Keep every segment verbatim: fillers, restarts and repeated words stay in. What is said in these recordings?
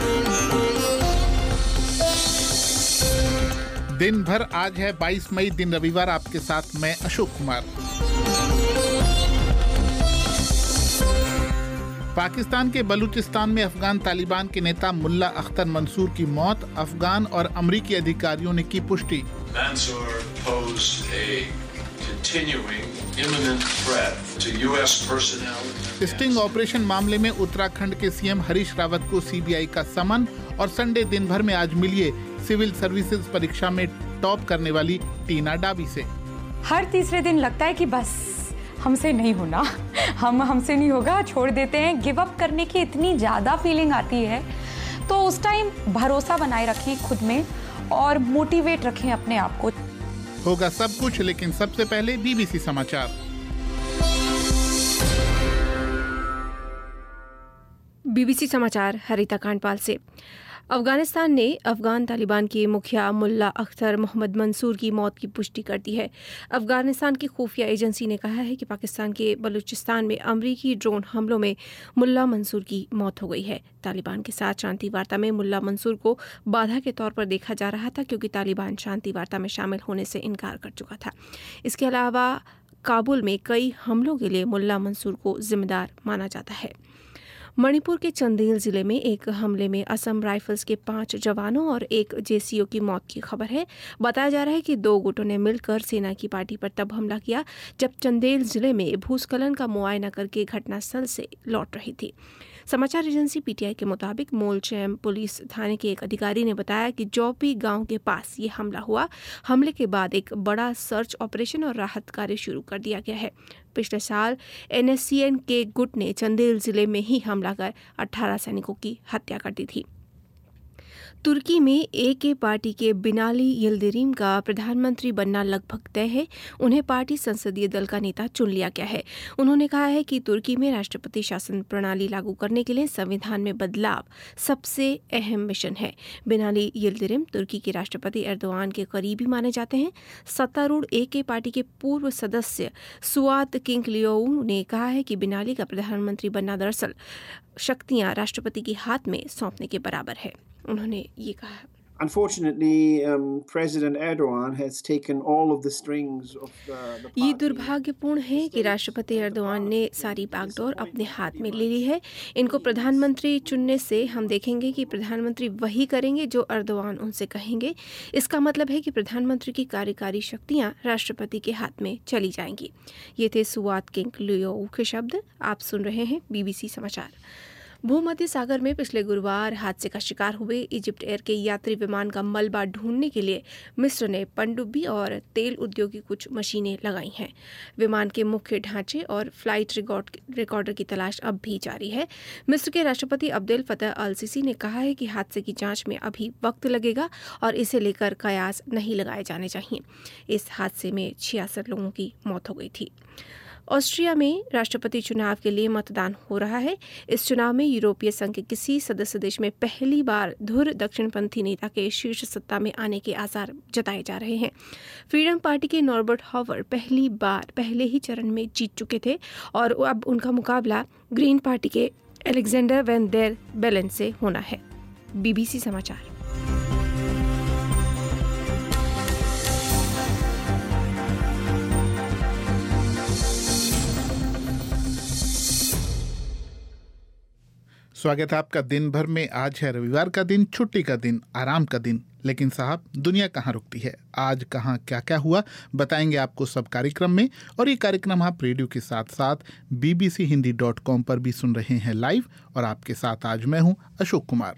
दिन भर आज है बाईस मई, दिन रविवार। आपके साथ मैं अशोक कुमार। पाकिस्तान के बलूचिस्तान में अफगान तालिबान के नेता मुल्ला अख्तर मंसूर की मौत, अफगान और अमरीकी अधिकारियों ने की पुष्टि। Mansour posed a continuing imminent threat to U S personnel. Sting operation मामले में उत्तराखंड के सीएम हरीश रावत को सीबीआई का समन, और संडे दिन भर में आज मिलिए सिविल सर्विसेज परीक्षा में टॉप करने वाली टीना डाबी से। हर तीसरे दिन लगता है कि बस हमसे नहीं होना, हम हमसे नहीं होगा, छोड़ देते हैं। गिव अप करने की इतनी ज़्यादा फीलिंग आती है, तो उस टाइम भरोसा बनाए रखें खुद में और मोटिवेट रखें अपने आप को। होगा सब कुछ, लेकिन सबसे पहले बीबीसी समाचार। बीबीसी समाचार हरिता कांडपाल से। अफगानिस्तान ने अफगान तालिबान के मुखिया मुल्ला अख्तर मोहम्मद मंसूर की मौत की पुष्टि कर दी है। अफगानिस्तान की खुफिया एजेंसी ने कहा है कि पाकिस्तान के बलूचिस्तान में अमरीकी ड्रोन हमलों में मुल्ला मंसूर की मौत हो गई है। तालिबान के साथ शांति वार्ता में मुल्ला मंसूर को बाधा के तौर पर देखा जा रहा था, क्योंकि तालिबान शांति वार्ता में शामिल होने से इनकार कर चुका था। इसके अलावा काबुल में कई हमलों के लिए मुल्ला मंसूर को जिम्मेदार माना जाता है। मणिपुर के चंदेल जिले में एक हमले में असम राइफल्स के पांच जवानों और एक जेसीओ की मौत की खबर है। बताया जा रहा है कि दो गुटों ने मिलकर सेना की पार्टी पर तब हमला किया जब चंदेल जिले में भूस्खलन का मुआयना करके घटनास्थल से लौट रही थी। समाचार एजेंसी पीटीआई के मुताबिक मोलचैम पुलिस थाने के एक अधिकारी ने बताया कि जौपी गांव के पास ये हमला हुआ। हमले के बाद एक बड़ा सर्च ऑपरेशन और राहत कार्य शुरू कर दिया गया है। पिछले साल एनएससीएन के गुट ने चंदेल जिले में ही हमला कर अठारह सैनिकों की हत्या कर दी थी। तुर्की में ए के पार्टी के बिनाली यिल्दिरिम का प्रधानमंत्री बनना लगभग तय है। उन्हें पार्टी संसदीय दल का नेता चुन लिया गया है। उन्होंने कहा है कि तुर्की में राष्ट्रपति शासन प्रणाली लागू करने के लिए संविधान में बदलाव सबसे अहम मिशन है। बिनाली यिल्दिरिम तुर्की के राष्ट्रपति एर्दोआन के करीबी माने जाते हैं। सत्तारूढ़ ए के पार्टी के पूर्व सदस्य सुआत किंगलियोऊ ने कहा है कि बिनाली का प्रधानमंत्री बनना दरअसल शक्तियां राष्ट्रपति के हाथ में सौंपने के बराबर है। उन्होंने ये कहा, Unfortunately, um, President Erdogan has taken all of the strings of the, the ये दुर्भाग्यपूर्ण है कि राष्ट्रपति एर्दोआन ने सारी बागडोर अपने हाथ में ले ली है। इनको प्रधानमंत्री चुनने से हम देखेंगे कि प्रधानमंत्री वही करेंगे जो एर्दोआन उनसे कहेंगे। इसका मतलब है कि प्रधानमंत्री की कार्यकारी शक्तियां राष्ट्रपति के हाथ में चली जाएंगी। ये थे सुआत किंगलियोऊ के शब्द। आप सुन रहे हैं बीबीसी समाचार। भूमध्य सागर में पिछले गुरुवार हादसे का शिकार हुए इजिप्ट एयर के यात्री विमान का मलबा ढूंढने के लिए मिस्र ने पनडुब्बी और तेल उद्योग की कुछ मशीनें लगाई हैं। विमान के मुख्य ढांचे और फ्लाइट रिकॉर्डर की तलाश अब भी जारी है। मिस्र के राष्ट्रपति अब्देल फतह अल सीसी ने कहा है कि हादसे की जांच में अभी वक्त लगेगा और इसे लेकर कयास नहीं लगाए जाने चाहिए। इस हादसे में छियासठ लोगों की मौत हो गई थी। ऑस्ट्रिया में राष्ट्रपति चुनाव के लिए मतदान हो रहा है। इस चुनाव में यूरोपीय संघ के किसी सदस्य देश में पहली बार धुर दक्षिणपंथी नेता के शीर्ष सत्ता में आने के आसार जताए जा रहे हैं। फ्रीडम पार्टी के नॉर्बर्ट हॉवर पहली बार पहले ही चरण में जीत चुके थे और अब उनका मुकाबला ग्रीन पार्टी के एलेक्जेंडर वैन डेर बेलेन से होना है। बीबीसी समाचार। स्वागत है आपका दिन भर में। आज है रविवार का दिन, छुट्टी का दिन, आराम का दिन। लेकिन साहब, दुनिया कहाँ रुकती है? आज कहाँ क्या क्या हुआ बताएंगे आपको सब कार्यक्रम में। और ये कार्यक्रम आप रेडियो के साथ साथ बीबीसी हिंदी डॉट कॉम पर भी सुन रहे हैं लाइव। और आपके साथ आज मैं हूँ अशोक कुमार।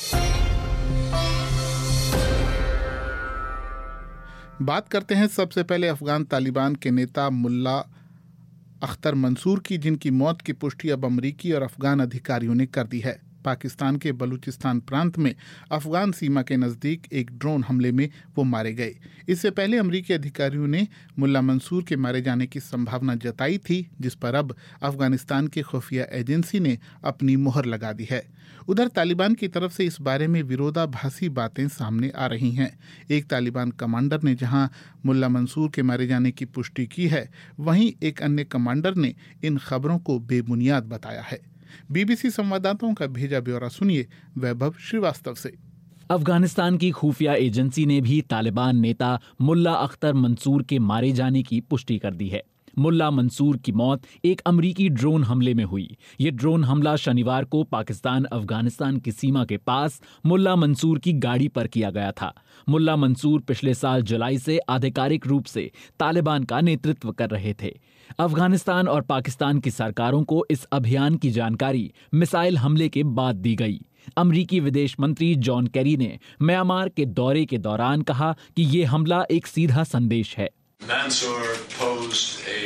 बात करते हैं सबसे पहले अफगान तालिबान के नेता मुल्ला अख्तर मंसूर की, जिनकी मौत की पुष्टि अब अमरीकी और अफगान अधिकारियों ने कर दी है। पाकिस्तान के बलूचिस्तान प्रांत में अफगान सीमा के नज़दीक एक ड्रोन हमले में वो मारे गए। इससे पहले अमरीकी अधिकारियों ने मुल्ला मंसूर के मारे जाने की संभावना जताई थी, जिस पर अब अफगानिस्तान की खुफिया एजेंसी ने अपनी मुहर लगा दी है। उधर तालिबान की तरफ से इस बारे में विरोधाभासी बातें सामने आ रही हैं। एक तालिबान कमांडर ने जहां मुल्ला मंसूर के मारे जाने की पुष्टि की है, वहीं एक अन्य कमांडर ने इन खबरों को बेबुनियाद बताया है। बीबीसी संवाददाताओं का भेजा ब्यौरा सुनिए वैभव श्रीवास्तव से। अफगानिस्तान की खुफिया एजेंसी ने भी तालिबान नेता मुल्ला अख्तर मंसूर के मारे जाने की पुष्टि कर दी है। मुल्ला मंसूर की मौत एक अमरीकी ड्रोन हमले में हुई। ये ड्रोन हमला शनिवार को पाकिस्तान अफगानिस्तान की सीमा के पास मुल्ला मंसूर की गाड़ी पर किया गया था। मुल्ला मंसूर पिछले साल जुलाई से आधिकारिक रूप से तालिबान का नेतृत्व कर रहे थे। अफगानिस्तान और पाकिस्तान की सरकारों को इस अभियान की जानकारी मिसाइल हमले के बाद दी गई। अमरीकी विदेश मंत्री जॉन कैरी ने म्यांमार के दौरे के दौरान कहा कि ये हमला एक सीधा संदेश है। Mansour posed a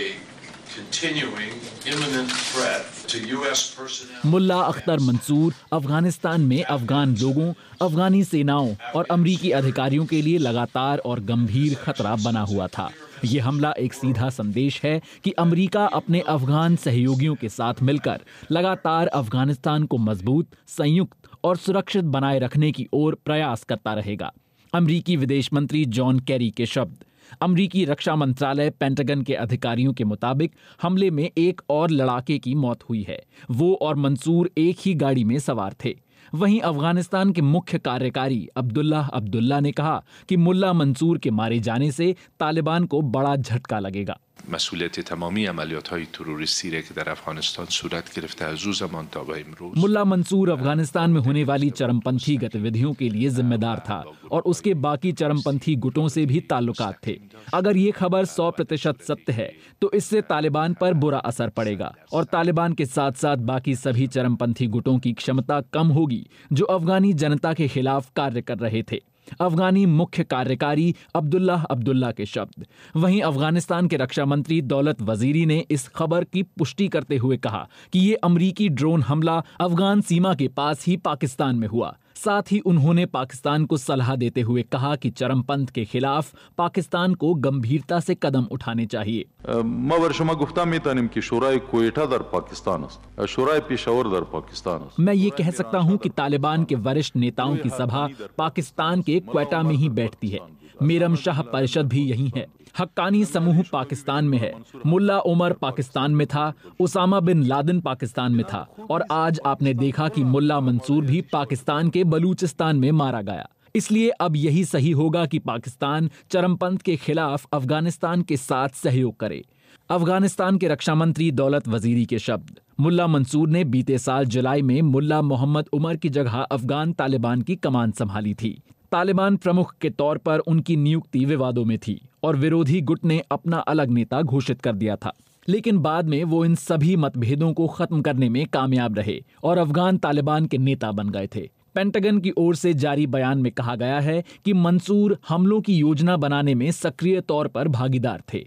continuing imminent threat to U S personnel. मुल्ला अख्तर मंसूर अफगानिस्तान में अफगान लोगों, अफगानी सेनाओं और अमरीकी अधिकारियों के लिए लगातार और गंभीर खतरा बना हुआ था। ये हमला एक सीधा संदेश है कि अमेरिका अपने अफगान सहयोगियों के साथ मिलकर लगातार अफगानिस्तान को मजबूत, संयुक्त और सुरक्षित बनाए रखने की ओर प्रयास करता रहेगा। अमरीकी विदेश मंत्री जॉन कैरी के शब्द। अमरीकी रक्षा मंत्रालय पेंटागन के अधिकारियों के मुताबिक हमले में एक और लड़ाके की मौत हुई है। वो और मंसूर एक ही गाड़ी में सवार थे। वहीं अफगानिस्तान के मुख्य कार्यकारी अब्दुल्लाह अब्दुल्ला ने कहा कि मुल्ला मंसूर के मारे जाने से तालिबान को बड़ा झटका लगेगा। مسئولیت تمامی عملیات‌های تروریستی را که در افغانستان صورت گرفته از او زمان تا به امروز मुल्ला मंसूर अफगानिस्तान में होने वाली चरमपंथी गतिविधियों के लिए जिम्मेदार था और उसके बाकी चरमपंथी गुटों से भी ताल्लुकात थे। अगर ये खबर सौ प्रतिशत सत्य है तो इससे तालिबान पर बुरा असर पड़ेगा और तालिबान के साथ साथ बाकी सभी चरमपंथी गुटों की क्षमता कम होगी जो अफगानी जनता के खिलाफ कार्य कर रहे थे। अफगानी मुख्य कार्यकारी अब्दुल्लाह अब्दुल्ला के शब्द। वहीं अफगानिस्तान के रक्षा मंत्री दौलत वजीरी ने इस खबर की पुष्टि करते हुए कहा कि ये अमरीकी ड्रोन हमला अफगान सीमा के पास ही पाकिस्तान में हुआ। साथ ही उन्होंने पाकिस्तान को सलाह देते हुए कहा कि चरमपंथ के खिलाफ पाकिस्तान को गंभीरता से कदम उठाने चाहिए। ما بر شما گفتم میتونیم که شورای کویتا در پاکستان است، شورای पेशावर در पाकिस्तान است। मैं ये कह सकता हूँ कि तालिबान के वरिष्ठ नेताओं की सभा पाकिस्तान के क्वेटा में ही बैठती है। मीरम शाह परिषद भी यही है। हक्कानी समूह पाकिस्तान में है। मुल्ला उमर पाकिस्तान में था। उसामा बिन लादेन पाकिस्तान में था और आज आपने देखा कि मुल्ला मंसूर भी पाकिस्तान के बलूचिस्तान में मारा गया। इसलिए अब यही सही होगा कि पाकिस्तान चरमपंथ के खिलाफ अफगानिस्तान के साथ सहयोग करे। अफगानिस्तान के रक्षा मंत्री दौलत वजीरी के शब्द। मुल्ला मंसूर ने बीते साल जुलाई में मुल्ला मोहम्मद उमर की जगह अफगान तालिबान की कमान संभाली थी। तालिबान प्रमुख के तौर पर उनकी नियुक्ति विवादों में थी और विरोधी गुट ने अपना अलग नेता घोषित कर दिया था, लेकिन बाद में वो इन सभी मतभेदों को खत्म करने में कामयाब रहे और अफगान तालिबान के नेता बन गए थे। पेंटागन की ओर से जारी बयान में कहा गया है कि मंसूर हमलों की योजना बनाने में सक्रिय तौर पर भागीदार थे।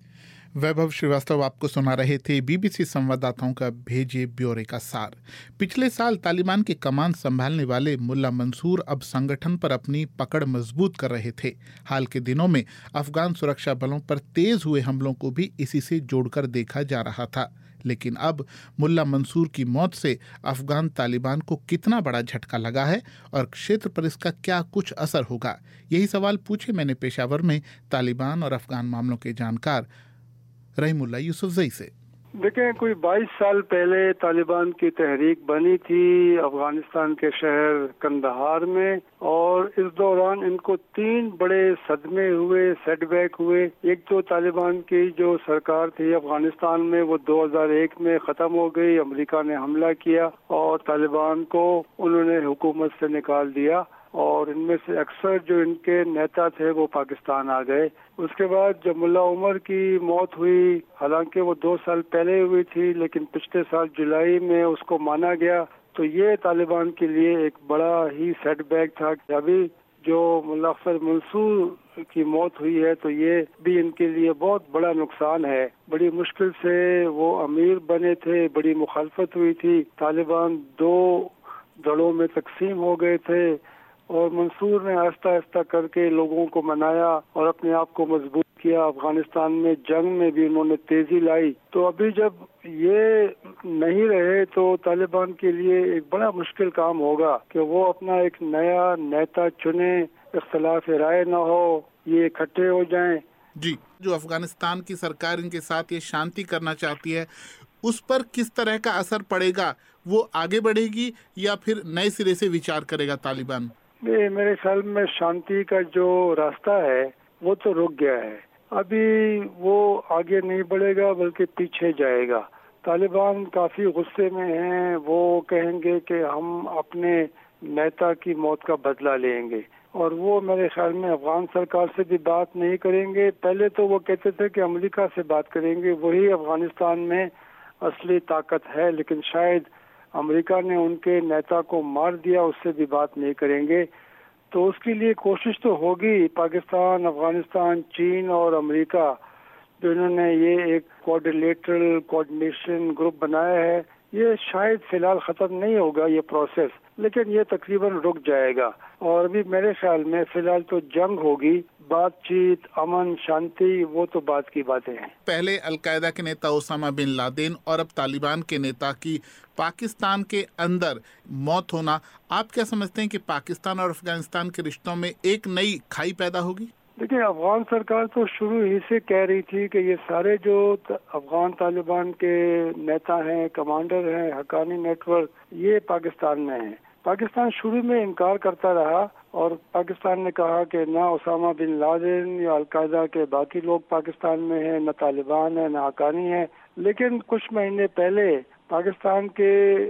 वैभव श्रीवास्तव आपको सुना रहे थे बीबीसी संवाददाताओं का भेजे ब्यौरे का सार। पिछले साल तालिबान की कमान संभालने वाले मुल्ला मंसूर अब संगठन पर अपनी पकड़ मजबूत कर रहे थे। हाल के दिनों में अफगान सुरक्षा बलों पर तेज हुए हमलों को भी इसी से जोड़कर देखा जा रहा था। लेकिन अब मुल्ला मंसूर की मौत से अफगान तालिबान को कितना बड़ा झटका लगा है और क्षेत्र पर इसका क्या कुछ असर होगा, यही सवाल पूछे मैंने पेशावर में तालिबान और अफगान मामलों के जानकार रहीमुल्लाह यूसुफजई से। देखें, कोई बाईस साल पहले तालिबान की तहरीक बनी थी अफगानिस्तान के शहर कंदहार में और इस दौरान इनको तीन बड़े सदमे हुए, सेटबैक हुए। एक तो तालिबान की जो सरकार थी अफगानिस्तान में वो दो हज़ार एक में खत्म हो गई। अमेरिका ने हमला किया और तालिबान को उन्होंने हुकूमत से निकाल दिया और इनमें से अक्सर जो इनके नेता थे वो पाकिस्तान आ गए। उसके बाद जब मुल्ला उमर की मौत हुई, हालांकि वो दो साल पहले हुई थी लेकिन पिछले साल जुलाई में उसको माना गया, तो ये तालिबान के लिए एक बड़ा ही सेटबैक था। अभी जो मुल्ला अख्तर मंसूर की मौत हुई है तो ये भी इनके लिए बहुत बड़ा नुकसान है। बड़ी मुश्किल से वो अमीर बने थे, बड़ी मुखालफत हुई थी। तालिबान दो दलों में तकसीम हो गए थे और मंसूर ने आहिस्ता आहिस्ता करके लोगों को मनाया और अपने आप को मजबूत किया। अफगानिस्तान में जंग में भी उन्होंने तेजी लाई। तो अभी जब ये नहीं रहे तो तालिबान के लिए एक बड़ा मुश्किल काम होगा कि वो अपना एक नया नेता चुने, इख्तिलाफ राय न हो, ये इकट्ठे हो जाएं। जी, जो अफगानिस्तान की सरकार इनके साथ ये शांति करना चाहती है उस पर किस तरह का असर पड़ेगा? वो आगे बढ़ेगी या फिर नए सिरे से विचार करेगा तालिबान? मेरे ख्याल में शांति का जो रास्ता है वो तो रुक गया है, अभी वो आगे नहीं बढ़ेगा बल्कि पीछे जाएगा। तालिबान काफी गुस्से में हैं, वो कहेंगे कि हम अपने नेता की मौत का बदला लेंगे और वो मेरे ख्याल में अफगान सरकार से भी बात नहीं करेंगे। पहले तो वो कहते थे कि अमेरिका से बात करेंगे, वही अफगानिस्तान में असली ताकत है, लेकिन शायद अमेरिका ने उनके नेता को मार दिया, उससे भी बात नहीं करेंगे। तो उसके लिए कोशिश तो होगी, पाकिस्तान, अफगानिस्तान, चीन और अमेरिका जो इन्होंने ये एक कोऑर्डिनेटरल कोऑर्डिनेशन ग्रुप बनाया है, ये शायद फिलहाल खत्म नहीं होगा ये प्रोसेस, लेकिन ये तकरीबन रुक जाएगा। और अभी मेरे ख्याल में फिलहाल तो जंग होगी, बातचीत, अमन, शांति वो तो बात की बातें हैं। पहले अलकायदा के नेता ओसामा बिन लादेन और अब तालिबान के नेता की पाकिस्तान के अंदर मौत होना, आप क्या समझते हैं कि पाकिस्तान और अफगानिस्तान के रिश्तों में एक नई खाई पैदा होगी? देखिए, अफगान सरकार तो शुरू ही से कह रही थी कि ये सारे जो अफगान तालिबान के नेता हैं, कमांडर हैं, हक्कानी नेटवर्क, ये पाकिस्तान में हैं। पाकिस्तान शुरू में इनकार करता रहा और पाकिस्तान ने कहा कि ना ओसामा बिन लादेन या अलकायदा के बाकी लोग पाकिस्तान में हैं, न तालिबान है, न हक्कानी है। लेकिन कुछ महीने पहले पाकिस्तान के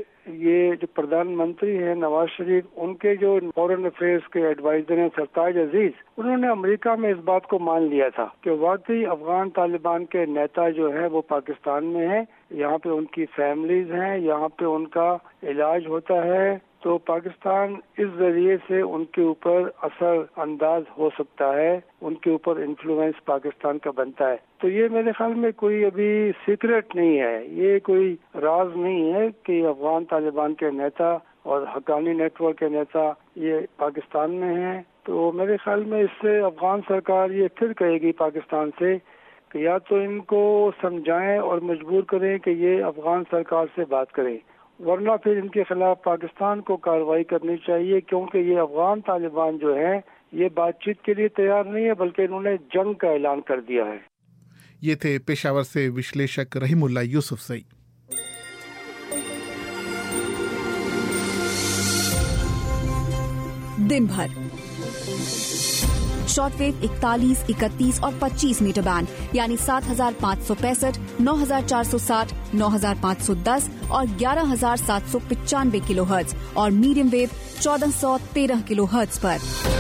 ये जो प्रधानमंत्री हैं नवाज शरीफ, उनके जो फॉरेन अफेयर्स के एडवाइजर हैं सरताज अजीज, उन्होंने अमेरिका में इस बात को मान लिया था कि वाकई अफगान तालिबान के नेता जो है वो पाकिस्तान में है, यहाँ पे उनकी फैमिलीज हैं, यहाँ पे उनका इलाज होता है, तो पाकिस्तान इस जरिए से उनके ऊपर असर अंदाज हो सकता है, उनके ऊपर इन्फ्लुएंस पाकिस्तान का बनता है। तो ये मेरे ख्याल में कोई अभी सीक्रेट नहीं है, ये कोई राज नहीं है कि अफगान तालिबान के नेता और हक्कानी नेटवर्क के नेता ये पाकिस्तान में हैं। तो मेरे ख्याल में इससे अफगान सरकार ये फिर कहेगी पाकिस्तान से कि या तो इनको समझाएं और मजबूर करें कि ये अफगान सरकार से बात करें, वरना फिर इनके खिलाफ पाकिस्तान को कार्रवाई करनी चाहिए, क्योंकि ये अफगान तालिबान जो है ये बातचीत के लिए तैयार नहीं है, बल्कि इन्होंने जंग का ऐलान कर दिया है। ये थे पेशावर से विश्लेषक रहीमुल्लाह यूसुफजई। दिन भर शॉर्टवेव इकतालीस, इकतीस और पच्चीस मीटर बैंड यानी सात हजार पाँच सौ पैंसठ, नौ हजार चार सौ साठ, नौ हजार पाँच सौ दस और ग्यारह हजार सात सौ पचानवे किलो हर्ट्ज और मीडियम वेव चौदह सौ तेरह किलो हर्ट्ज पर।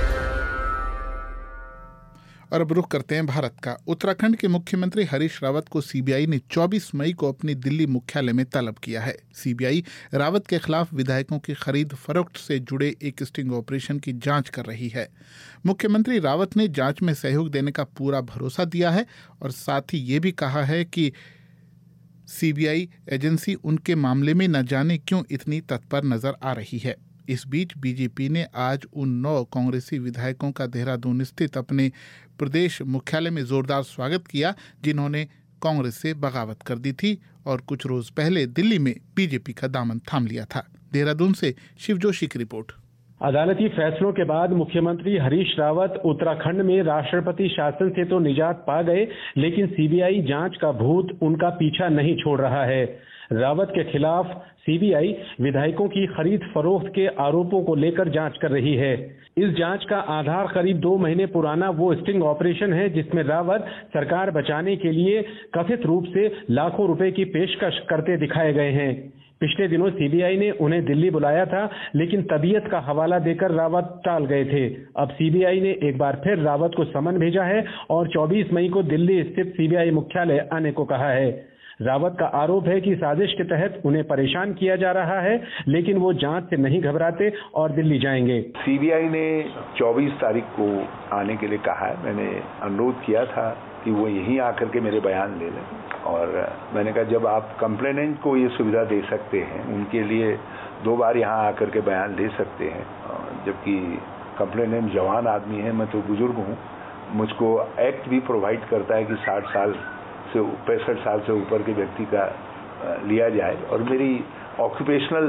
और अब रुख करते हैं भारत का। उत्तराखंड के मुख्यमंत्री हरीश रावत को सीबीआई ने चौबीस मई को अपनी दिल्ली मुख्यालय में तलब किया है। सीबीआई रावत के खिलाफ विधायकों की खरीद फरोख्त से जुड़े एक स्टिंग ऑपरेशन की जांच कर रही है। मुख्यमंत्री रावत ने जांच में सहयोग देने का पूरा भरोसा दिया है और साथ ही ये भी कहा है कि सीबीआई एजेंसी उनके मामले में न जाने क्यों इतनी तत्पर नजर आ रही है। इस बीच बीजेपी ने आज उन नौ कांग्रेसी विधायकों का देहरादून स्थित अपने प्रदेश मुख्यालय में जोरदार स्वागत किया, जिन्होंने कांग्रेस से बगावत कर दी थी और कुछ रोज पहले दिल्ली में बीजेपी का दामन थाम लिया था। देहरादून से शिव जोशी की रिपोर्ट। अदालती फैसलों के बाद मुख्यमंत्री हरीश रावत उत्तराखंड में राष्ट्रपति शासन से तो निजात पा गए, लेकिन सीबीआई जांच का भूत उनका पीछा नहीं छोड़ रहा है। रावत के खिलाफ सीबीआई विधायकों की खरीद फरोख्त के आरोपों को लेकर जांच कर रही है। इस जांच का आधार करीब दो महीने पुराना वो स्टिंग ऑपरेशन है जिसमें रावत सरकार बचाने के लिए कथित रूप से लाखों रुपए की पेशकश करते दिखाए गए हैं। पिछले दिनों सीबीआई ने उन्हें दिल्ली बुलाया था, लेकिन तबीयत का हवाला देकर रावत टाल गए थे। अब सीबीआई ने एक बार फिर रावत को समन भेजा है और चौबीस मई को दिल्ली स्थित सीबीआई मुख्यालय आने को कहा है। रावत का आरोप है कि साजिश के तहत उन्हें परेशान किया जा रहा है, लेकिन वो जांच से नहीं घबराते और दिल्ली जाएंगे। सीबीआई ने चौबीस तारीख को आने के लिए कहा है। मैंने अनुरोध किया था कि वो यहीं आकर के मेरे बयान ले लें, और मैंने कहा जब आप कंप्लेनेंट को ये सुविधा दे सकते हैं, उनके लिए दो बार यहाँ आकर के बयान ले सकते हैं, जबकि कंप्लेनेंट जवान आदमी है, मैं तो बुजुर्ग हूँ, मुझको एक्ट भी प्रोवाइड करता है कि साठ साल से पैंसठ साल से ऊपर के व्यक्ति का लिया जाए, और मेरी ऑक्यूपेशनल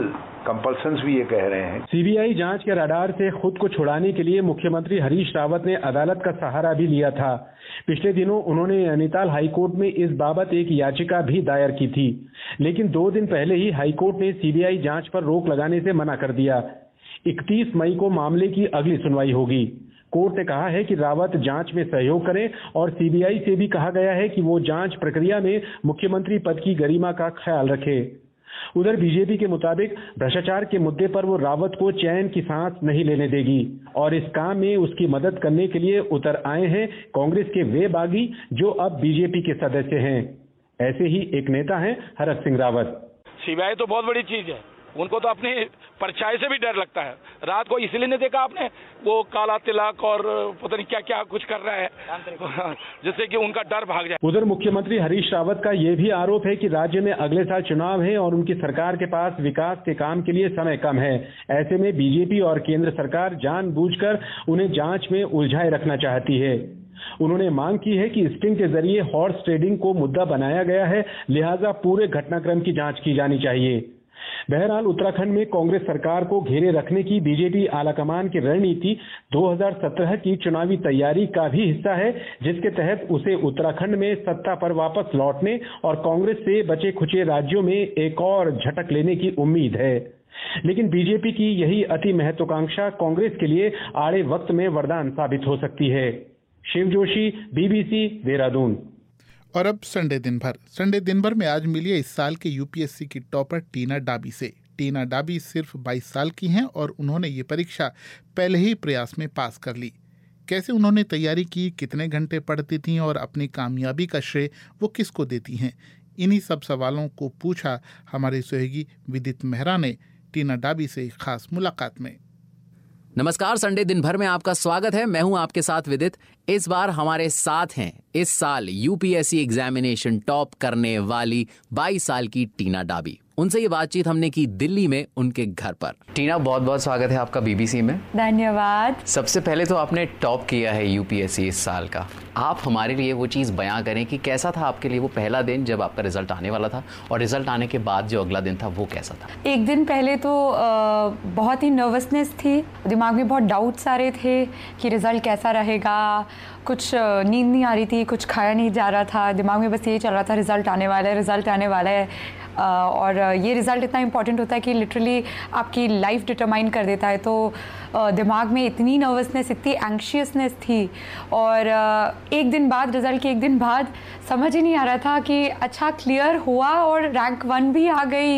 कंपल्सन्स भी ये कह रहे हैं। सीबीआई जांच के रडार से खुद को छुड़ाने के लिए मुख्यमंत्री हरीश रावत ने अदालत का सहारा भी लिया था। पिछले दिनों उन्होंने नैनीताल हाईकोर्ट में इस बाबत एक याचिका भी दायर की थी, लेकिन दो दिन पहले ही हाईकोर्ट ने सीबीआई जांच पर रोक लगाने से मना कर दिया। इकतीस मई को मामले की अगली सुनवाई होगी। कोर्ट ने कहा है कि रावत जांच में सहयोग करें और सीबीआई से भी कहा गया है कि वो जांच प्रक्रिया में मुख्यमंत्री पद की गरिमा का ख्याल रखे। उधर बीजेपी के मुताबिक भ्रष्टाचार के मुद्दे पर वो रावत को चैन की सांस नहीं लेने देगी और इस काम में उसकी मदद करने के लिए उतर आए हैं कांग्रेस के वे बागी जो अब बीजेपी के सदस्य हैं। ऐसे ही एक नेता हैं हरक सिंह रावत। सीबीआई तो बहुत बड़ी चीज है, उनको तो अपनी परछाई से भी डर लगता है। रात को इसलिए नहीं देखा आपने, वो काला तिलक और पता नहीं क्या क्या कुछ कर रहा है जिससे कि उनका डर भाग जाए। उधर मुख्यमंत्री हरीश रावत का ये भी आरोप है कि राज्य में अगले साल चुनाव है और उनकी सरकार के पास विकास के काम के लिए समय कम है। ऐसे में बीजेपी और केंद्र सरकार जानबूझकर उन्हें जांच में उलझाए रखना चाहती है। उन्होंने मांग की है कि स्टिंग के जरिए हॉर्स ट्रेडिंग को मुद्दा बनाया गया है, लिहाजा पूरे घटनाक्रम की जांच की जानी चाहिए। बहरहाल उत्तराखंड में कांग्रेस सरकार को घेरे रखने की बीजेपी आलाकमान की रणनीति दो हज़ार सत्रह की चुनावी तैयारी का भी हिस्सा है, जिसके तहत उसे उत्तराखंड में सत्ता पर वापस लौटने और कांग्रेस से बचे खुचे राज्यों में एक और झटक लेने की उम्मीद है। लेकिन बीजेपी की यही अति महत्वाकांक्षा कांग्रेस के लिए आड़े वक्त में वरदान साबित हो सकती है। शिव जोशी, बीबीसी, देहरादून। और अब संडे दिन भर संडे दिन भर में आज मिली इस साल के यूपीएससी की टॉपर टीना डाबी से। टीना डाबी सिर्फ बाईस साल की हैं और उन्होंने ये परीक्षा पहले ही प्रयास में पास कर ली। कैसे उन्होंने तैयारी की, कितने घंटे पढ़ती थीं और अपनी कामयाबी का श्रेय वो किसको देती हैं, इन्हीं सब सवालों को पूछा हमारे सहयोगी विदित मेहरा ने टीना डाबी से एक खास मुलाकात में। नमस्कार, संडे दिन भर में आपका स्वागत है। मैं हूं आपके साथ विदित। इस बार हमारे साथ हैं इस साल यूपीएससी एग्जामिनेशन टॉप करने वाली बाईस साल की टीना डाबी। उनसे ये बातचीत हमने की दिल्ली में उनके घर पर। टीना, बहुत बहुत स्वागत है आपका बीबीसी में। धन्यवाद। सबसे पहले तो आपने टॉप किया है यूपीएससी इस साल का। आप हमारे लिए वो चीज़ बयां करें कि कैसा था आपके लिए वो पहला दिन जब आपका रिजल्ट आने वाला था, और रिजल्ट आने के बाद जो अगला दिन था वो कैसा था? एक दिन पहले तो आ, बहुत ही नर्वसनेस थी, दिमाग में बहुत डाउट्स आ रहे थे कि रिजल्ट कैसा रहेगा। कुछ नींद नहीं आ रही थी, कुछ खाया नहीं जा रहा था, दिमाग में बस यही चल रहा था रिजल्ट आने वाला है, रिजल्ट आने वाला है। Uh, और ये रिज़ल्ट इतना इम्पॉर्टेंट होता है कि लिटरली आपकी लाइफ डिटरमाइन कर देता है। तो uh, दिमाग में इतनी नर्वसनेस, इतनी एंग्शियसनेस थी। और uh, एक दिन बाद, रिज़ल्ट के एक दिन बाद समझ ही नहीं आ रहा था कि अच्छा क्लियर हुआ और रैंक वन भी आ गई,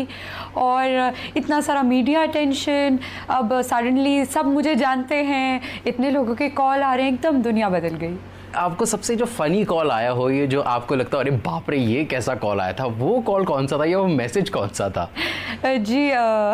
और uh, इतना सारा मीडिया अटेंशन, अब सडनली सब मुझे जानते हैं, इतने लोगों के कॉल आ रहे हैं, एकदम दुनिया बदल गई। आपको सबसे जो फनी कॉल आया हो, ये जो आपको लगता है अरे बाप रे ये कैसा कॉल आया था, वो कॉल कौन सा था या वो मैसेज कौन सा था? जी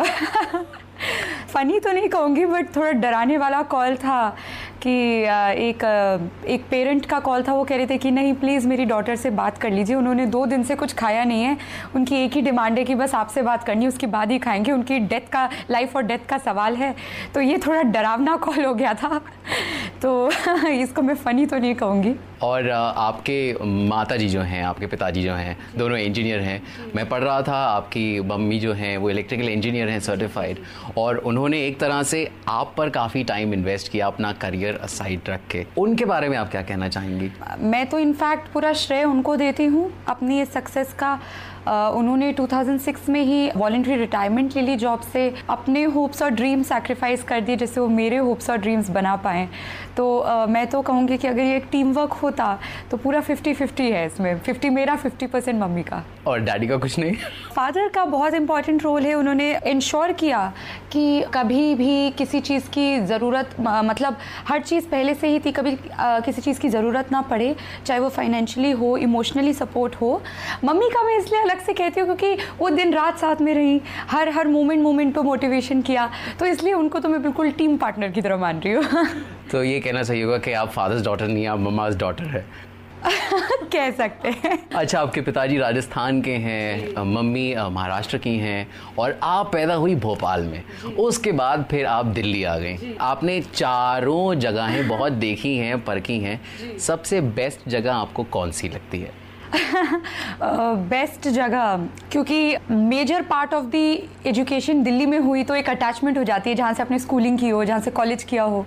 फनी तो नहीं कहूँगी, बट थोड़ा डराने वाला कॉल था कि एक एक पेरेंट का कॉल था। वो कह रहे थे कि नहीं प्लीज़ मेरी डॉटर से बात कर लीजिए, उन्होंने दो दिन से कुछ खाया नहीं है, उनकी एक ही डिमांड है कि बस आपसे बात करनी है, उसके बाद ही खाएंगे, उनकी डेथ का, लाइफ और डेथ का सवाल है। तो ये थोड़ा डरावना कॉल हो गया था, तो इसको मैं फ़नी तो नहीं कहूँगी। और आपके माता जी जो हैं, आपके पिताजी जो हैं, दोनों इंजीनियर हैं। मैं पढ़ रहा था आपकी मम्मी जो हैं वो इलेक्ट्रिकल इंजीनियर हैं, सर्टिफाइड, और उन्होंने एक तरह से आप पर काफ़ी टाइम इन्वेस्ट किया अपना करियर साइड रख के। उनके बारे में आप क्या कहना चाहेंगी? मैं तो इनफैक्ट पूरा श्रेय उनको देती हूँ अपनी इस सक्सेस का। Uh, उन्होंने दो हज़ार छह में ही वॉलंटरी रिटायरमेंट ले ली जॉब से, अपने होप्स और ड्रीम्स सैक्रिफाइस कर दिए जिससे वो मेरे होप्स और ड्रीम्स बना पाएँ। तो uh, मैं तो कहूँगी कि अगर ये एक टीम वर्क होता तो पूरा फिफ्टी फिफ्टी है इसमें, फिफ्टी मेरा, फिफ्टी परसेंट मम्मी का। और डैडी का कुछ नहीं? फादर का बहुत इंपॉर्टेंट रोल है। उन्होंने इंश्योर किया कि कभी भी किसी चीज़ की ज़रूरत, मतलब हर चीज़ पहले से ही थी, कभी uh, किसी चीज़ की ज़रूरत ना पड़े, चाहे वो फाइनेंशियली हो, इमोशनली सपोर्ट हो। मम्मी का मैं इसलिए से कहती हूँ क्योंकि वो दिन रात साथ में रही, हर हर मोमेंट मोमेंट पे मोटिवेशन किया, तो इसलिए उनको तो मैं बिल्कुल टीम पार्टनर की तरह मान रही हूँ। तो ये कहना सही होगा कि आप फादर्स डॉटर नहीं, आप मम्मा's डॉटर है। कह सकते हैं। अच्छा, आपके पिताजी राजस्थान के हैं, मम्मी महाराष्ट्र की हैं, और आप पैदा हुई भोपाल में। उसके बाद फिर आप दिल्ली आ गई। आपने चारों जगहें बहुत देखी हैं, परखी हैं। सबसे बेस्ट जगह आपको कौन सी लगती है? बेस्ट जगह, क्योंकि major part of the education Delhi में हुई तो एक अटैचमेंट हो जाती है जहाँ से आपने स्कूलिंग की हो, जहाँ से कॉलेज किया हो।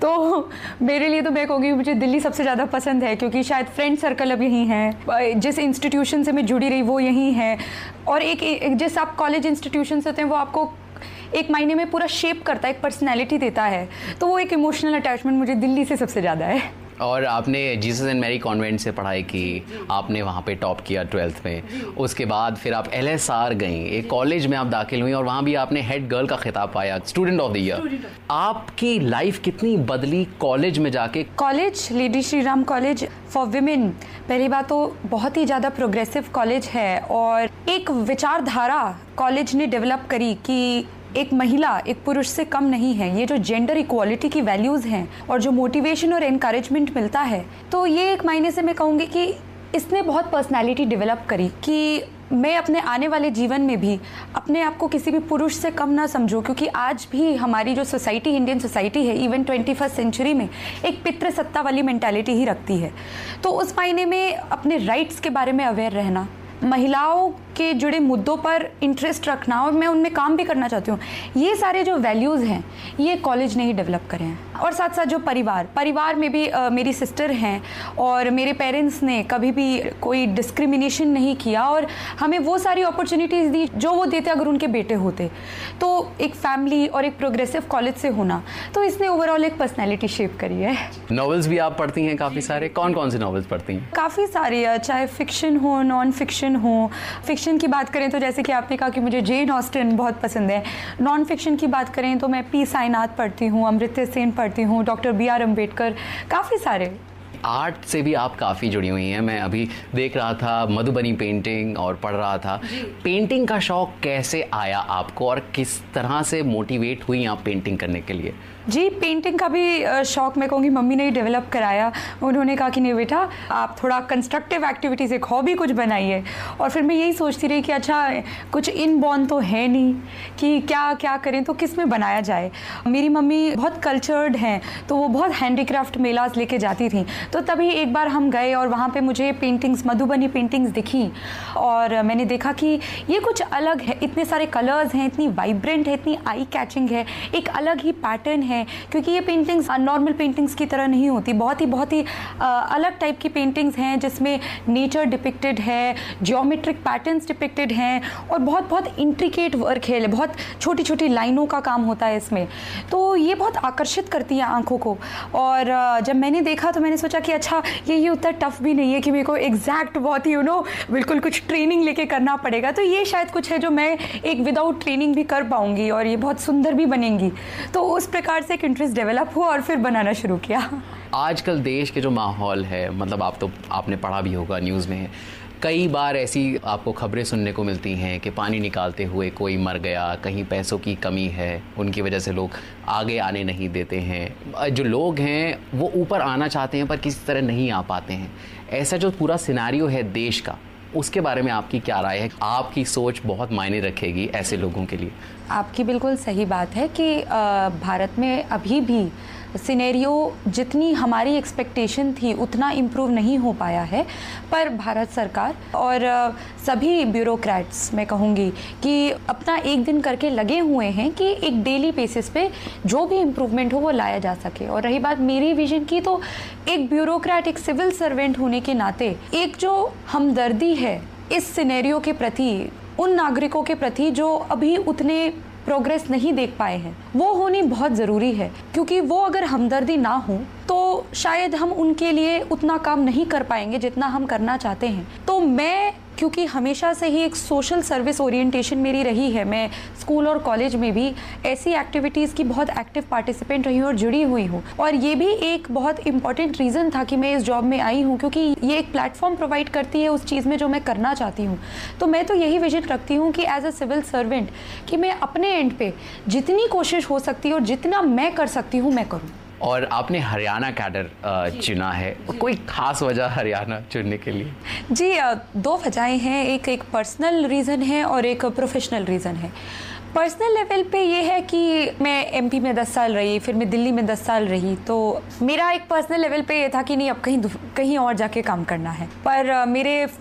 तो मेरे लिए तो मैं कहूँगी मुझे दिल्ली सबसे ज़्यादा पसंद है, क्योंकि शायद फ्रेंड सर्कल अब यहीं है, जिस इंस्टीट्यूशन से मैं जुड़ी रही वो यहीं है, और एक, एक जिस आप कॉलेज इंस्टीट्यूशन से होते हैं वो आपको एक महीने में पूरा शेप करता है, एक पर्सनैलिटी देता है। तो वो एक इमोशनल अटैचमेंट मुझे दिल्ली से सबसे ज़्यादा है। और आपने जीसस एंड मैरी कॉन्वेंट से पढ़ाई की, आपने वहाँ पे टॉप किया ट्वेल्थ में, उसके बाद फिर आप एल एस आर गई, एक कॉलेज में आप दाखिल हुई और वहाँ भी आपने हेड गर्ल का खिताब पाया, स्टूडेंट ऑफ द ईयर। आपकी लाइफ कितनी बदली कॉलेज में जाके? College lady Shri Ram college for women, पहली बात तो बहुत ही ज़्यादा प्रोग्रेसिव कॉलेज है, और एक विचारधारा कॉलेज ने डेवलप करी कि एक महिला एक पुरुष से कम नहीं है। ये जो जेंडर इक्वालिटी की वैल्यूज़ हैं और जो मोटिवेशन और एनकरेजमेंट मिलता है, तो ये एक मायने से मैं कहूँगी कि इसने बहुत पर्सनालिटी डेवलप करी कि मैं अपने आने वाले जीवन में भी अपने आप को किसी भी पुरुष से कम ना समझूं, क्योंकि आज भी हमारी जो सोसाइटी, इंडियन सोसाइटी है, इवन ट्वेंटी फर्स्ट सेंचुरी में एक पितृसत्ता वाली मेंटालिटी ही रखती है। तो उस मायने में अपने राइट्स के बारे में अवेयर रहना, महिलाओं के जुड़े मुद्दों पर इंटरेस्ट रखना, और मैं उनमें काम भी करना चाहती हूँ, ये सारे जो वैल्यूज़ हैं ये कॉलेज ने ही डेवलप करे हैं। और साथ साथ जो परिवार परिवार में भी आ, मेरी सिस्टर हैं और मेरे पेरेंट्स ने कभी भी कोई डिस्क्रिमिनेशन नहीं किया और हमें वो सारी अपॉर्चुनिटीज़ दी जो वो देते अगर उनके बेटे होते। तो एक फैमिली और एक प्रोग्रेसिव कॉलेज से होना, तो इसने ओवरऑल एक पर्सनैलिटी शेप करी है। नॉवेल्स भी आप पढ़ती हैं काफ़ी सारे, कौन कौन से नॉवेल्स पढ़ती हैं? काफ़ी सारे, चाहे फिक्शन हो, नॉन फिक्शन हो। फिक्शन की बात करें तो जैसे कि आपने कहा कि मुझे जेन ऑस्टिन बहुत पसंद है। नॉन फिक्शन की बात करें तो मैं पी साईनाथ पढ़ती हूँ, अमृत्य सेन पढ़ती हूँ, डॉक्टर बी आर अम्बेडकर, काफ़ी सारे। आर्ट से भी आप काफ़ी जुड़ी हुई हैं। मैं अभी देख रहा था मधुबनी पेंटिंग और पढ़ रहा था। पेंटिंग का शौक कैसे आया आपको और किस तरह से मोटिवेट हुई आप पेंटिंग करने के लिए? जी, पेंटिंग का भी शौक़ मैं कहूँगी मम्मी ने ही डेवलप कराया। उन्होंने कहा कि नहीं बेटा, आप थोड़ा कंस्ट्रक्टिव एक्टिविटीज़, एक हॉबी कुछ बनाइए। और फिर मैं यही सोचती रही कि अच्छा कुछ इनबॉर्न तो है नहीं कि क्या क्या करें, तो किस में बनाया जाए। मेरी मम्मी बहुत कल्चर्ड हैं, तो वो बहुत हैंडीक्राफ्ट मेलास लेके जाती थी। तो तभी एक बार हम गए और वहाँ पे मुझे पेंटिंग्स, मधुबनी पेंटिंग्स दिखी और मैंने देखा कि ये कुछ अलग है, इतने सारे कलर्स हैं, इतनी वाइब्रेंट है, इतनी आई कैचिंग है, एक अलग ही पैटर्न है, क्योंकि ये पेंटिंग्स नॉर्मल पेंटिंग्स की तरह नहीं होती। बहुत ही बहुत ही आ, अलग टाइप की पेंटिंग्स हैं जिसमें नेचर डिपिक्टेड है, जियोमेट्रिक पैटर्न्स डिपिक्टेड हैं और बहुत बहुत इंट्रिकेट वर्क है, बहुत छोटी छोटी लाइनों का काम होता है इसमें। तो ये बहुत आकर्षित करती है आंखों को। और आ, जब मैंने देखा तो मैंने सोचा कि अच्छा ये ये उतना टफ भी नहीं है कि मेरे को एग्जैक्ट बहुत ही यू नो बिल्कुल कुछ ट्रेनिंग लेके करना पड़ेगा। तो ये शायद कुछ है जो मैं एक विदाउट ट्रेनिंग भी कर पाऊंगी और ये बहुत सुंदर भी बनेंगी। तो उस प्रकार से एक इंटरेस्ट डेवलप हुआ और फिर बनाना शुरू किया। आजकल देश के जो माहौल है, मतलब आप तो आपने पढ़ा भी होगा, न्यूज़ में है, कई बार ऐसी आपको खबरें सुनने को मिलती हैं कि पानी निकालते हुए कोई मर गया, कहीं पैसों की कमी है, उनकी वजह से लोग आगे आने नहीं देते हैं। जो लोग हैं वो ऊपर आना चाहते हैं पर किसी तरह नहीं आ पाते हैं। ऐसा जो पूरा सिनेरियो है देश का, उसके बारे में आपकी क्या राय है? आपकी सोच बहुत मायने रखेगी ऐसे लोगों के लिए। आपकी बिल्कुल सही बात है कि भारत में अभी भी सिनेरियो जितनी हमारी एक्सपेक्टेशन थी उतना इम्प्रूव नहीं हो पाया है। पर भारत सरकार और सभी ब्यूरोक्रेट्स, मैं कहूँगी कि अपना एक दिन करके लगे हुए हैं कि एक डेली बेसिस पे जो भी इम्प्रूवमेंट हो वो लाया जा सके। और रही बात मेरी विजन की, तो एक ब्यूरोक्रेट, एक सिविल सर्वेंट होने के नाते एक जो हमदर्दी है इस सिनेरियो के प्रति, उन नागरिकों के प्रति जो अभी उतने प्रोग्रेस नहीं देख पाए हैं, वो होनी बहुत ज़रूरी है। क्योंकि वो अगर हमदर्दी ना हो तो शायद हम उनके लिए उतना काम नहीं कर पाएंगे जितना हम करना चाहते हैं। तो मैं, क्योंकि हमेशा से ही एक सोशल सर्विस ओरिएंटेशन मेरी रही है, मैं स्कूल और कॉलेज में भी ऐसी एक्टिविटीज़ की बहुत एक्टिव पार्टिसिपेंट रही हूँ और जुड़ी हुई हूँ। और ये भी एक बहुत इंपॉर्टेंट रीज़न था कि मैं इस जॉब में आई हूँ, क्योंकि ये एक प्लेटफॉर्म प्रोवाइड करती है उस चीज़ में जो मैं करना चाहती हूँ। तो मैं तो यही विजन रखती हूँ कि एज अ सिविल सर्वेंट कि मैं अपने एंड पे जितनी कोशिश हो सकती है और जितना मैं कर सकती हूँ मैं करूँ। और आपने हरियाणा कैडर चुना है, कोई खास वजह हरियाणा चुनने के लिए? जी, दो वजहें हैं, एक एक पर्सनल रीज़न है और एक प्रोफेशनल रीज़न है। पर्सनल लेवल पे ये है कि मैं एमपी में दस साल रही, फिर मैं दिल्ली में दस साल रही, तो मेरा एक पर्सनल लेवल पे ये था कि नहीं अब कहीं कहीं और जाके काम करना है। पर मेरे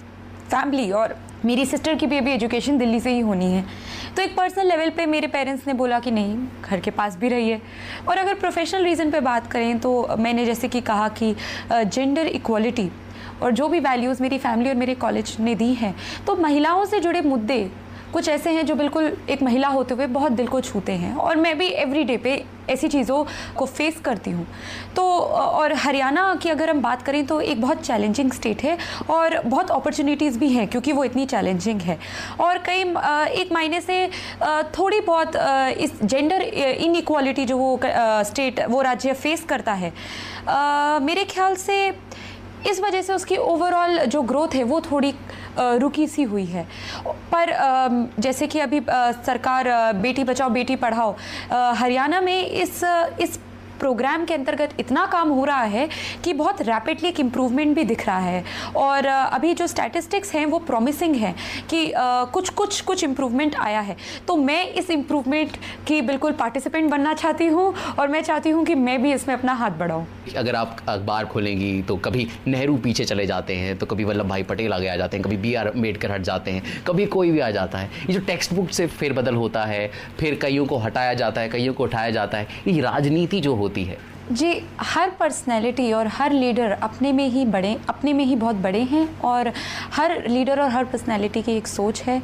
फैमिली और मेरी सिस्टर की भी अभी एजुकेशन दिल्ली से ही होनी है। तो एक पर्सनल लेवल पे मेरे पेरेंट्स ने बोला कि नहीं, घर के पास भी रहिए। और अगर प्रोफेशनल रीज़न पे बात करें तो मैंने जैसे कि कहा कि जेंडर इक्वालिटी और जो भी वैल्यूज़ मेरी फैमिली और मेरे कॉलेज ने दी हैं, तो महिलाओं से जुड़े मुद्दे कुछ ऐसे हैं जो बिल्कुल एक महिला होते हुए बहुत दिल को छूते हैं, और मैं भी एवरी डे पे ऐसी चीज़ों को फेस करती हूँ। तो और हरियाणा की अगर हम बात करें तो एक बहुत चैलेंजिंग स्टेट है और बहुत अपॉर्चुनिटीज़ भी हैं क्योंकि वो इतनी चैलेंजिंग है, और कई एक मायने से थोड़ी बहुत इस जेंडर इनइक्वालिटी जो वो स्टेट वो राज्य फेस करता है, मेरे ख्याल से इस वजह से उसकी ओवरऑल जो ग्रोथ है वो थोड़ी रुकी सी हुई है। पर जैसे कि अभी सरकार बेटी बचाओ बेटी पढ़ाओ, हरियाणा में इस इस प्रोग्राम के अंतर्गत इतना काम हो रहा है कि बहुत रैपिडली एक इम्प्रूवमेंट भी दिख रहा है, और अभी जो स्टैटिस्टिक्स हैं वो प्रॉमिसिंग हैं कि कुछ कुछ कुछ इम्प्रूवमेंट आया है। तो मैं इस इम्प्रूवमेंट की बिल्कुल पार्टिसिपेंट बनना चाहती हूँ, और मैं चाहती हूँ कि मैं भी इसमें अपना हाथ बढ़ाऊँ। अगर आप अखबार खोलेंगी तो कभी नेहरू पीछे चले जाते हैं, तो कभी वल्लभ भाई पटेल आगे आ जाते हैं, कभी बी आर अम्बेडकर हट जाते हैं, कभी कोई भी आ जाता है। ये जो टेक्स्ट बुक से फेरबदल होता है, फिर कईयों को हटाया जाता है, कईयों को उठाया जाता है, ये राजनीति जो होती है। जी, हर पर्सनैलिटी और हर लीडर अपने में ही बड़े अपने में ही बहुत बड़े हैं, और हर लीडर और हर पर्सनैलिटी की एक सोच है।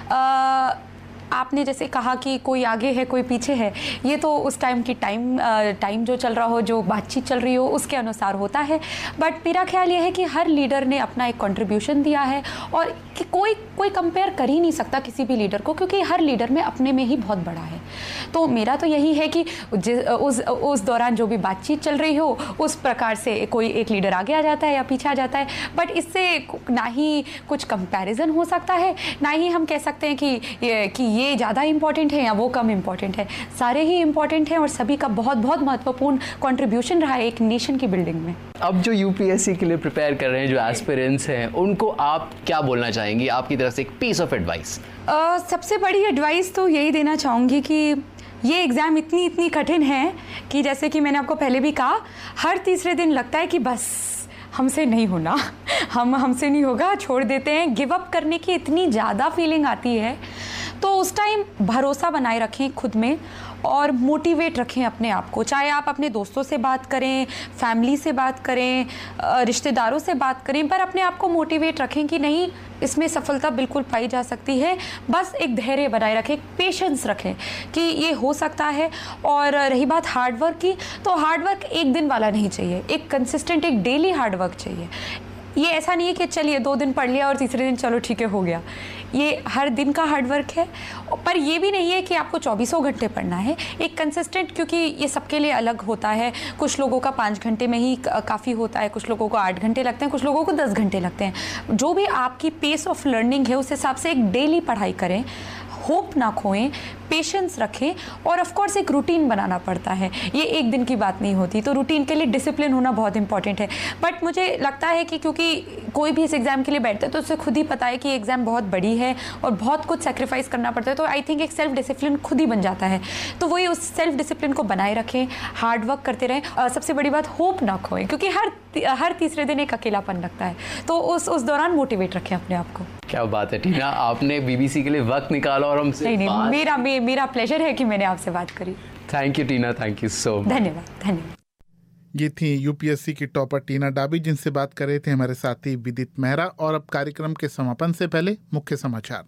आ, आपने जैसे कहा कि कोई आगे है कोई पीछे है, ये तो उस टाइम की टाइम टाइम जो चल रहा हो, जो बातचीत चल रही हो, उसके अनुसार होता है। बट मेरा ख्याल ये है कि हर लीडर ने अपना एक कंट्रीब्यूशन दिया है, और कि कोई कोई कंपेयर कर ही नहीं सकता किसी भी लीडर को, क्योंकि हर लीडर में अपने में ही बहुत बड़ा है। तो मेरा तो यही है कि उस उस दौरान जो भी बातचीत चल रही हो, उस प्रकार से कोई एक लीडर आगे आ जाता है या पीछे आ जाता है, बट इससे ना ही कुछ कंपैरिजन हो सकता है, ना ही हम कह सकते हैं कि ये, कि ये ज़्यादा इम्पॉर्टेंट है या वो कम इम्पॉर्टेंट है। सारे ही इम्पॉर्टेंट हैं, और सभी का बहुत बहुत महत्वपूर्ण कंट्रीब्यूशन रहा है एक नेशन की बिल्डिंग में। अब जो यूपीएससी के लिए प्रिपेयर कर रहे हैं, जो एस्पिरेंट्स हैं, उनको आप क्या बोलना चाहेंगी? आपकी तरफ से एक पीस ऑफ एडवाइस। सबसे बड़ी एडवाइस तो यही देना चाहूँगी कि ये एग्ज़ाम इतनी इतनी कठिन है कि जैसे कि मैंने आपको पहले भी कहा, हर तीसरे दिन लगता है कि बस हमसे नहीं होना, हम हमसे नहीं होगा, छोड़ देते हैं। गिव अप करने की इतनी ज़्यादा फीलिंग आती है, तो उस टाइम भरोसा बनाए रखें खुद में, और मोटिवेट रखें अपने आप को। चाहे आप अपने दोस्तों से बात करें, फैमिली से बात करें, रिश्तेदारों से बात करें, पर अपने आप को मोटिवेट रखें कि नहीं, इसमें सफलता बिल्कुल पाई जा सकती है। बस एक धैर्य बनाए रखें, पेशेंस रखें कि ये हो सकता है। और रही बात हार्डवर्क की, तो हार्डवर्क एक दिन वाला नहीं चाहिए, एक कंसिस्टेंट, एक डेली हार्डवर्क चाहिए। ये ऐसा नहीं है कि चलिए दो दिन पढ़ लिया और तीसरे दिन चलो ठीक है हो गया। ये हर दिन का हार्डवर्क है, पर ये भी नहीं है कि आपको चौबीसों घंटे पढ़ना है। एक कंसिस्टेंट, क्योंकि ये सबके लिए अलग होता है। कुछ लोगों का पाँच घंटे में ही काफ़ी होता है, कुछ लोगों को आठ घंटे लगते हैं, कुछ लोगों को दस घंटे लगते हैं। जो भी आपकी पेस ऑफ लर्निंग है उस हिसाब से एक डेली पढ़ाई करें, होप ना खोएं, पेशेंस रखें, और ऑफ कोर्स एक रूटीन बनाना पड़ता है। ये एक दिन की बात नहीं होती, तो रूटीन के लिए डिसिप्लिन होना बहुत इंपॉर्टेंट है। बट मुझे लगता है कि क्योंकि कोई भी इस एग्ज़ाम के लिए बैठता है तो उसे खुद ही पता है कि एग्ज़ाम बहुत बड़ी है और बहुत कुछ सेक्रीफाइस करना पड़ता है, तो आई थिंक एक सेल्फ डिसिप्लिन खुद ही बन जाता है। तो वही उस सेल्फ डिसिप्लिन को बनाए रखें, हार्ड वर्क करते रहें, और सबसे बड़ी बात होप ना खोएं, क्योंकि हर हर तीसरे दिन एक अकेलापन लगता है, तो उस उस दौरान मोटिवेट रखें अपने आप को। क्या बात है टीना, आपने बीबीसी के लिए वक्त निकाला और हमसे नहीं नहीं मेरा मे, मेरा प्लेजर है कि मैंने आपसे बात करी। Thank you Tina, thank you so much. धन्यवाद धन्यवाद। ये थी यूपीएससी की टॉपर टीना डाबी, जिनसे बात कर रहे थे हमारे साथी विदित मेहरा। और अब कार्यक्रम के समापन से पहले मुख्य समाचार।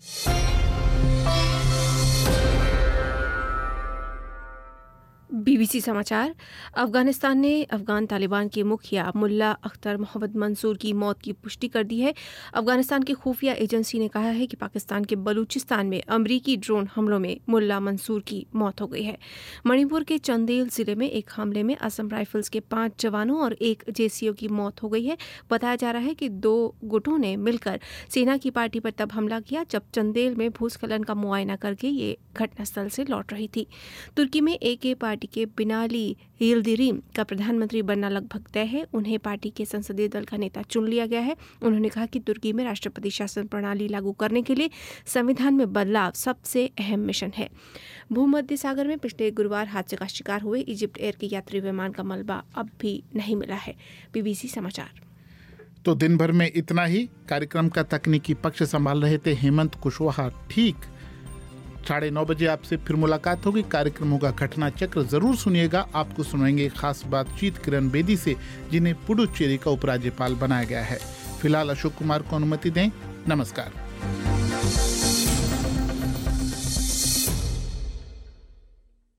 बीबीसी समाचार। अफगानिस्तान ने अफगान तालिबान के मुखिया मुल्ला अख्तर मोहम्मद मंसूर की मौत की पुष्टि कर दी है। अफगानिस्तान की खुफिया एजेंसी ने कहा है कि पाकिस्तान के बलूचिस्तान में अमरीकी ड्रोन हमलों में मुल्ला मंसूर की मौत हो गई है। मणिपुर के चंदेल जिले में एक हमले में असम राइफल्स के पांच जवानों और एक जेसीओ की मौत हो गई है। बताया जा रहा है कि दो गुटों ने मिलकर सेना की पार्टी पर तब हमला किया जब चंदेल में भूस्खलन का मुआयना करके ये घटनास्थल से लौट रही थी। तुर्की में एके पार्टी के बिनाली यिल्दिरिम का प्रधानमंत्री बनना लगभग तय है। उन्हें पार्टी के संसदीय दल का नेता चुन लिया गया है। उन्होंने कहा कि तुर्की में राष्ट्रपति शासन प्रणाली लागू करने के लिए संविधान में बदलाव सबसे अहम मिशन है। भूमध्य सागर में पिछले गुरुवार हादसे का शिकार हुए इजिप्ट एयर के यात्री विमान का मलबा अब भी नहीं मिला है। बीबीसी समाचार। तो दिन भर में इतना ही। कार्यक्रम का तकनीकी पक्ष संभाल रहे थे हेमंत कुशवाहा। ठीक साढ़े नौ बजे आपसे फिर मुलाकात होगी। कार्यक्रमों का घटना चक्र जरूर सुनिएगा। आपको सुनाएंगे खास बातचीत किरण बेदी से, जिन्हें पुडुचेरी का उपराज्यपाल बनाया गया है। फिलहाल अशोक कुमार को अनुमति दें। नमस्कार।